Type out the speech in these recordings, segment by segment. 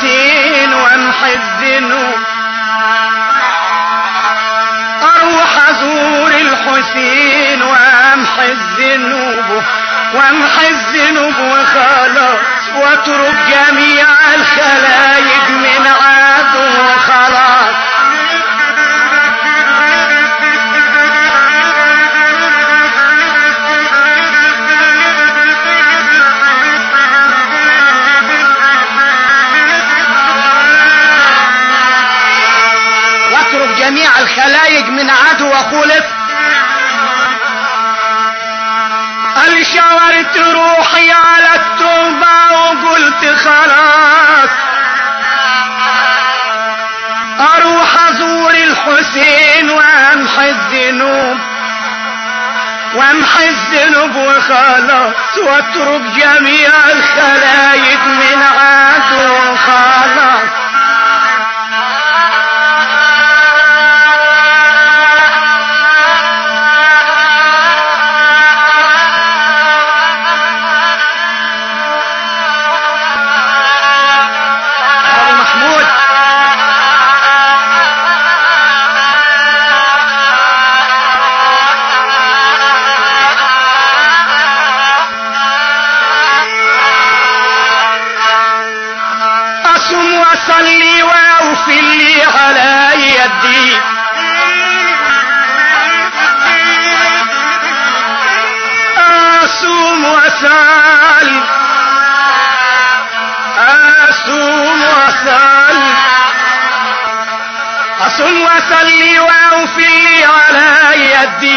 الحسين وامحي الذنوب، اروح ازور الحسين وامحي الذنوب وامحي الذنوب وخلاص، واترك جميع الخلايق من عدو وخلاص. واترك جميع الخلايق من عدو وخلف. قال شاورت روحي على التوبة وقلت خلاص، اروح ازور الحسين وامحي الذنوب وامحي الذنوب وخلاص، واترك جميع الخلايق من عدو وخلاص. صلي واوفي اللي على يدي، اصوم وصلي اصوم وصلي اصوم وصلي واوفي اللي على يدي،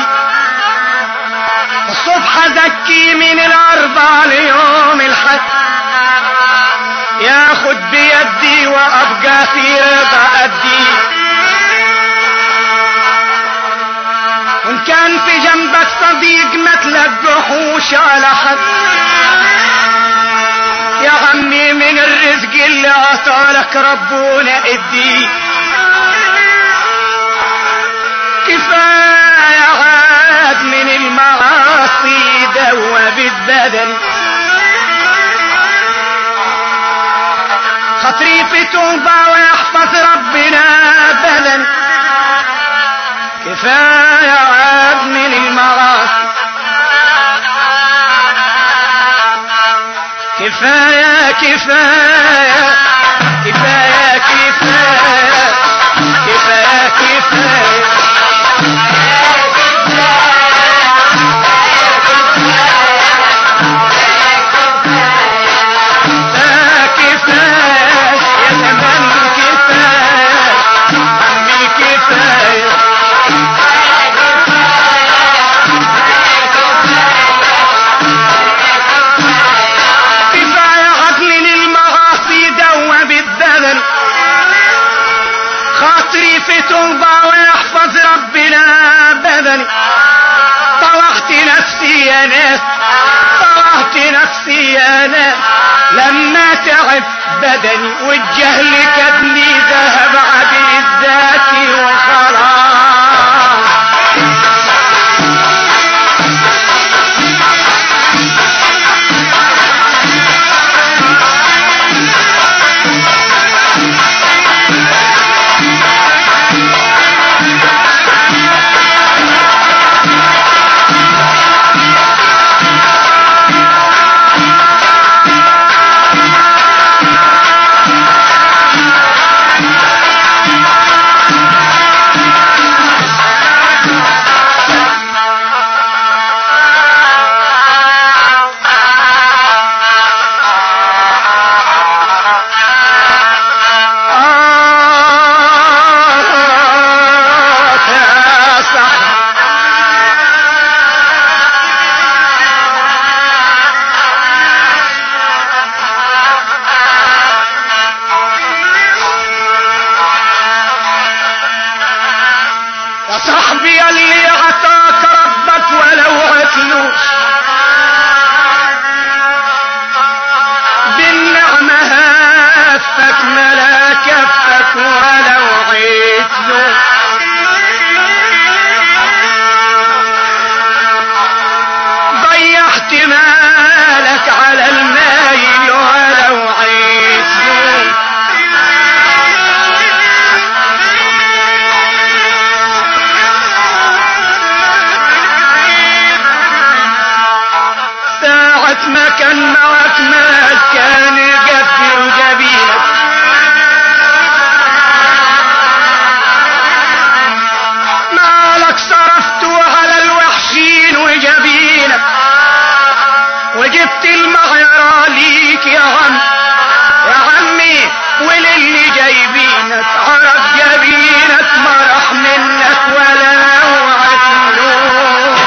الصبح ازكي من الاربع ليوم الحد، ياخد بيدي وابقى في رضا ادي، وان كان في جنبك صديق ما تلقحوش على حد، يا عمي من الرزق اللي عطالك ربنا ادي، كفاية عاد من المعاصي دوبت بدني، خطري في توبة ويحفظ ربنا بدن، كفاية عاد من المعاصي، كفاية كفاية كفاية كفاية كفاية كفاية في توبة ويحفظ ربنا بدني، طلعت نفسي يا ناس طلعت نفسي يا ناس، لما تعب بدني والجهل كدني ذهب عبي الذاتي وخلاص. جبينك مكان معك ناس كان يقدروا جبينك. مالك صرفتوا على الوحشين وجبينك وجبت المغيرة ليك يا عم يا عمي، وللي جايبينك عرف جبينك ما راح منك ولا وعت له.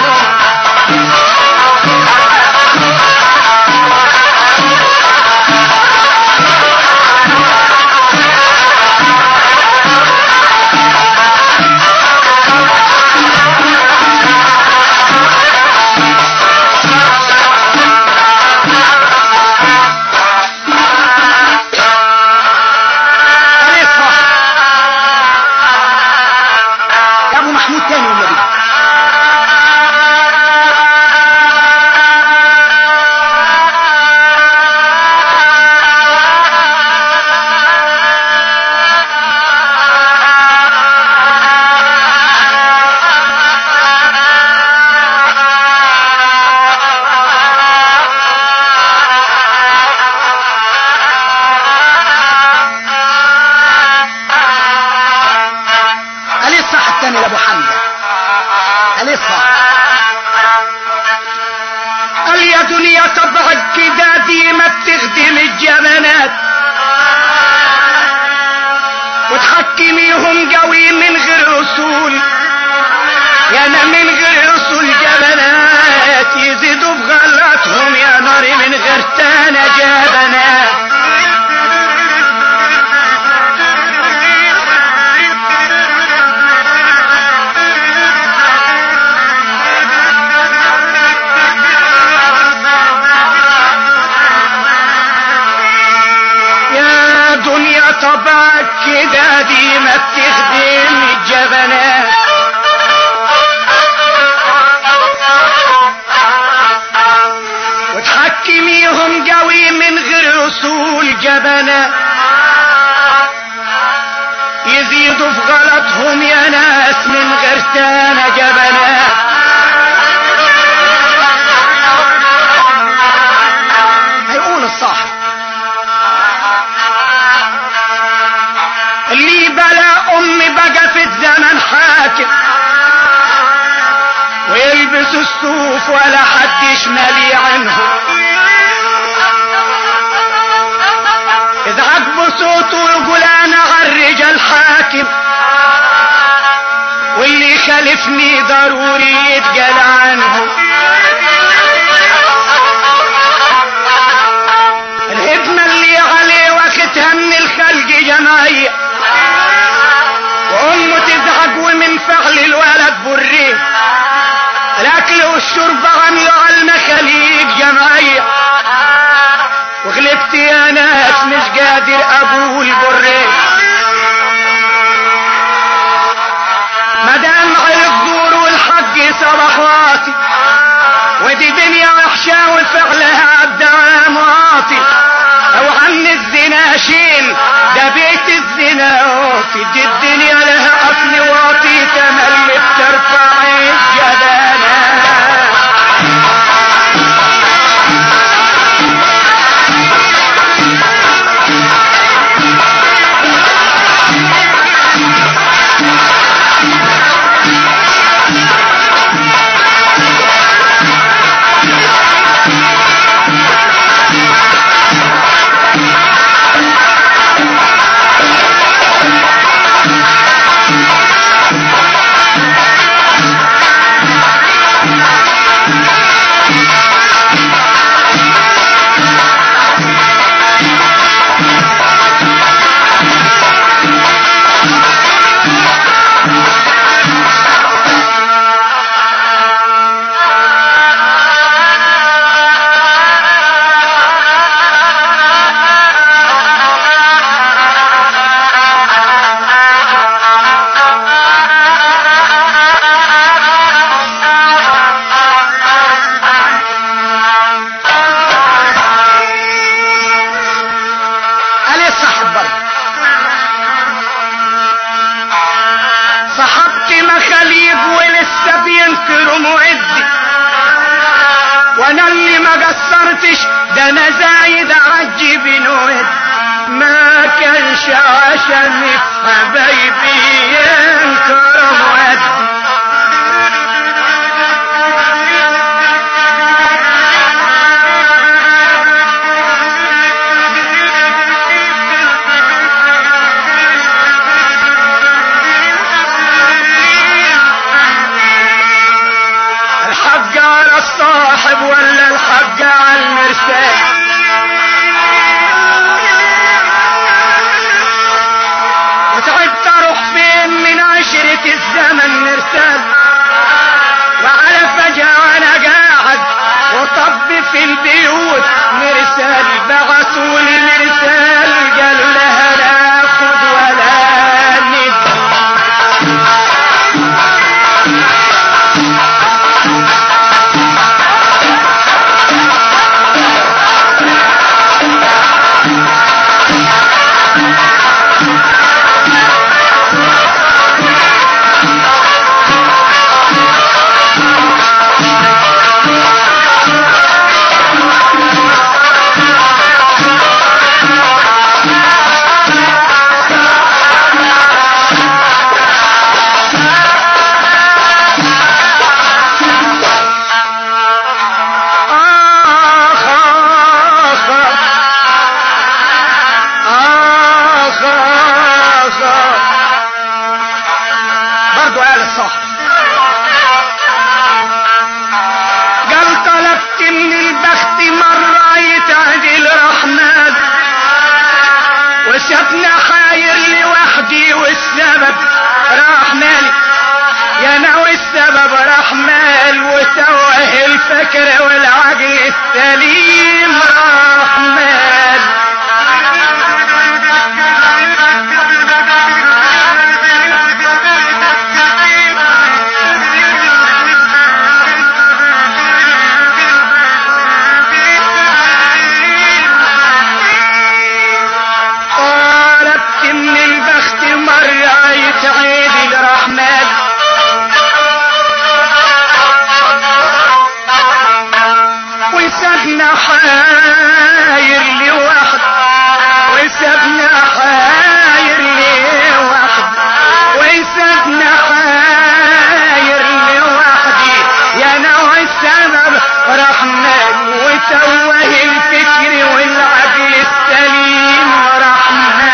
يا دنيا طبعك كده ديما بتخدم الجبنات وتحكميهم قوي من غير اصول، يا انا من غير اصول جبنات يزيدوا بغلطهم يا ناري من غير تانا جبنات. دنيا طبعك كده ديما بتخدم الجبنات وتحكميهم قوي من غير اصول جبنات يزيدوا في غلطهم يا ناس من غير تانا جبنات. هيقول الصاحب اللي بلا امي بقى في الزمن حاكم ويلبس الصوف ولا حد يشملي عنهم، اذا عجبه صوته يقول انا عالرجال حاكم واللي يخالفني ضروري يتقال عنه. الهدمة اللي عليه واخدها من الخلق جماعية وامه تزعج ومن فعل الولد بريه، الاكل والشرب عملوا على المخاليق جمعية وغلبت يا ناس مش قادر اقول بريه. مدام عرف دور والحق صبح واطي ودي دنيا وحشة وفعلها عالدوام واطي، لو عن الزنا شيل ده بيت الزنا واطي، دي الدنيا لها اصل واطي تملك ترفع الجبانات. وانا اللي ما قصرتش، ده انا زايد عجب نود، ما كانش عشان حبايبي ينكرم ودي. الحق على الصاحب ولا الحق على المرسال؟ وتعبت اروح فين من عشرة الزمن مرسال، وعلى فجأة انا قاعد وطب في البيوت مرسال، بعثولي مرسال قالوا لها لا خد ولا ند. برضو قال الصاحب، قال طلبت من البخت مرة يتعدل رحمن، وسابنا حاير لوحدي والسبب راح مالي، يا ناوي السبب راح مال، وتوه الفكر والعقل السليم راح مال. طلبت من البخت مرة يتعيد الرحمن، وسابنا حاير لوحد، وسابنا حاير لوحد، وسابنا حاير لوحدي، يا نوع السبب رحمن، وتوه الفكر والعقل السليم رحمن.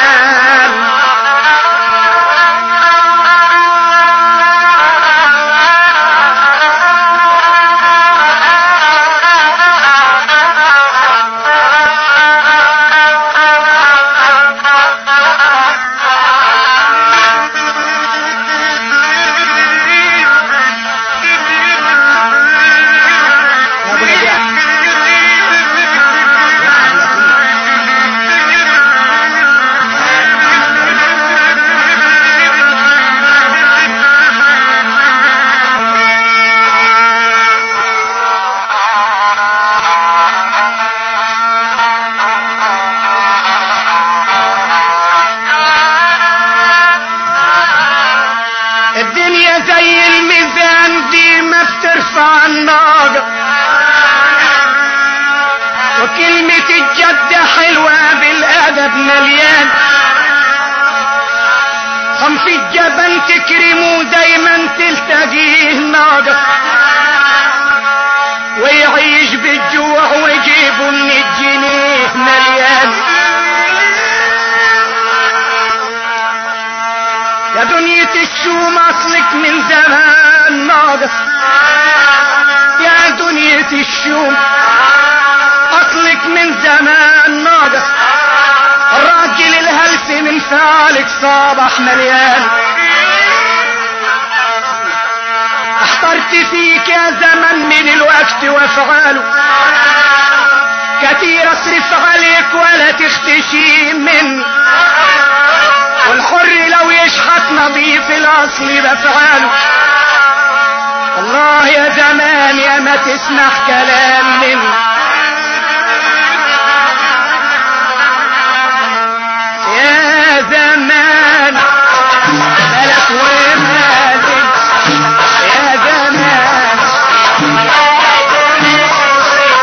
الدنيا زي الميزان دي ما بترفع الناقة، وكلمة الجد حلوة بالأدب مليان، صنف الجبل تكرمه دايما تلتقيه ناقة، ويعيش بالجوع ويجيبه من الجنيه مليان. يا دنيا الشوم اصلك من زمان ناقص، يا دنيا الشوم اصلك من زمان ناقص، الراجل الهلس من فعلك صباح مليان. احترت فيك يا زمن من الوقت وافعاله، كتير اصرف عليك ولا تختشي مني، والحر لو يشحت نظيف الاصل بفعاله. الله يا زمان يا ما تسمح كلام مني، يا زمان ملك ومالك، يا زمان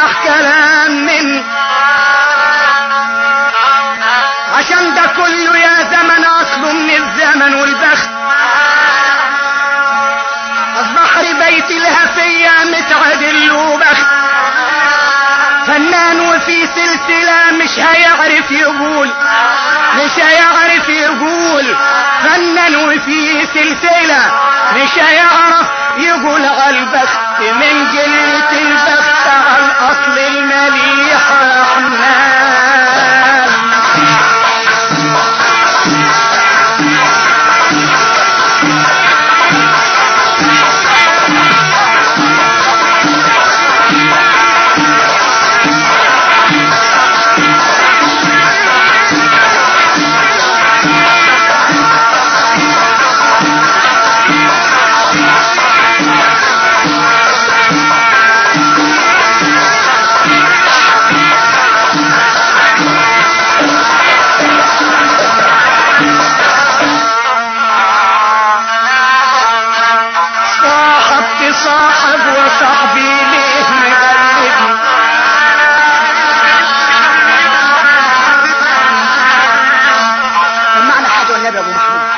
اسمع كلام مني، عشان ده كله يا زمن اصله من الزمن والبخت. البحر بيت الهفية متعدل وبخت، فنان وفي سلسلة مش هيعرف يقول، مش هيعرف يقول فنان وفي سلسلة مش هيعرف يقول عالبخت. من قلة البخت عالاصل المليح رحمن. صاحب وصاحبي ليه مقلبني، سمعنا حاجة والنبي ابو محمود.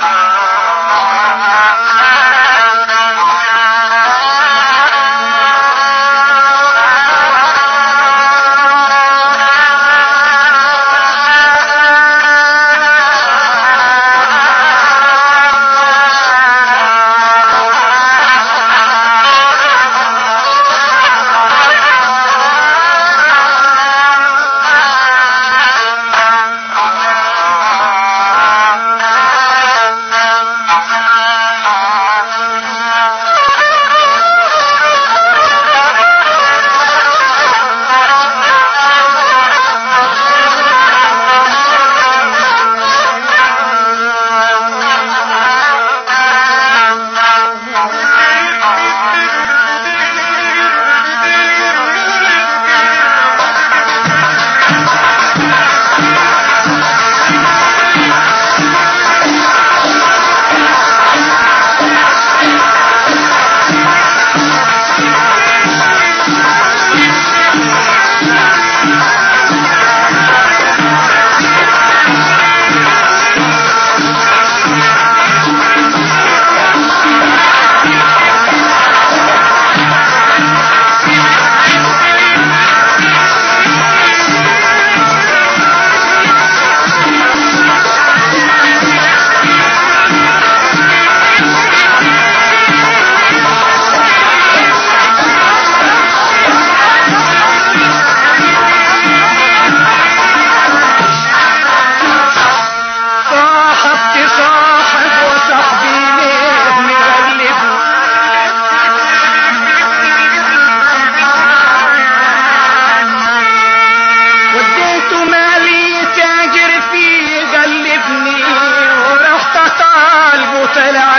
طلع